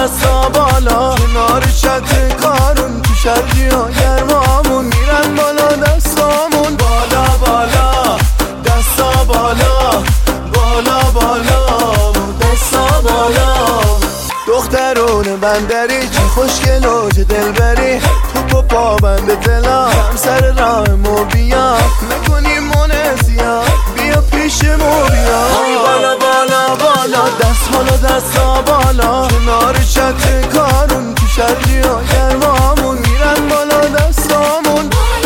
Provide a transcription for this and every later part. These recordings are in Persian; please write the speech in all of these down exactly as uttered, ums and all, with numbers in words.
دستا بالا، کنار چت کارون تو شرجی ها گرمامون میرن بالا دستامون. بالا بالا دستا بالا، بالا بالا دستا بالا. دخترون بندری چه خوشگل و چه دلبری، توپ و پا بند دلا هم سر راه مو بیا، میکنیم منزیا بیا پیش مو بیا. بالا بالا بالا دست بالا دستا بالا، کنار چت کارون تو شرجی ها گرمامون میرن بالا دستامون.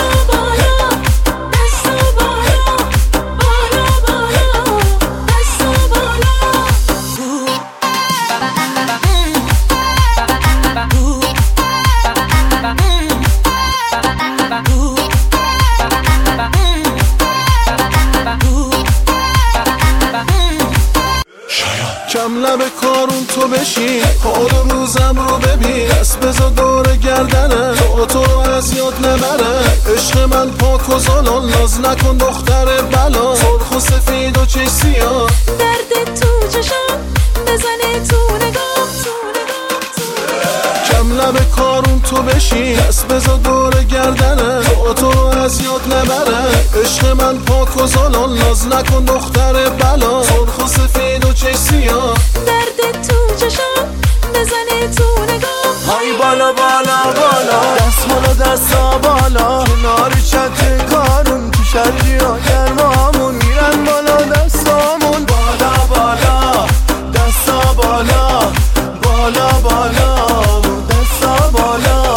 کم لب کارون تو بشین، حال روزم رو ببین، دست بزا دور گردنه تا تو رو از یاد نبره. عشق من پاک و زالان، ناز نکن دختر بلا، سرخ و سفید و چه سیاه، درد تو چشم بزنه تو نگاه، تو نگاه تو. کم لب کارون تو بشین، دست بزا دور گردنه تا تو رو از یاد نبره. عشق من پاک و زالان، ناز نکن دختر بلا، سرخ و سفید و چه سیاه، درد تو چشم بزنه تو نگاه. های بالا بالا بالا دست بالا دستا بالا، کنار چت کارون تو شرجی ها گرمامون میرن بالا دستامون. بالا بالا دستا بالا، بالا بالا دستا بالا.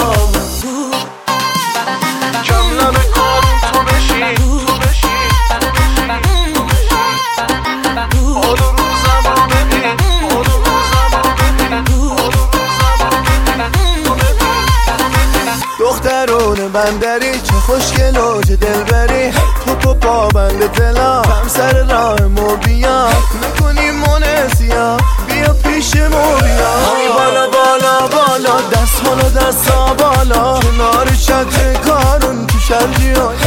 کم لب کارون تو بشین، تو بشین، تو بشین، حال روزم رو ببین، حال روزم رو ببین، حال روزم رو ببین. دخترون بندری چه خوشگل و چه دلبری، توپ و پا بند دلا هم سر راه مو بیا، میکنیم منزیا بیا پیش مو بیا. بالا بالا بالا دست بالا دستا بالا، کنار چت کارون تو شرجی ها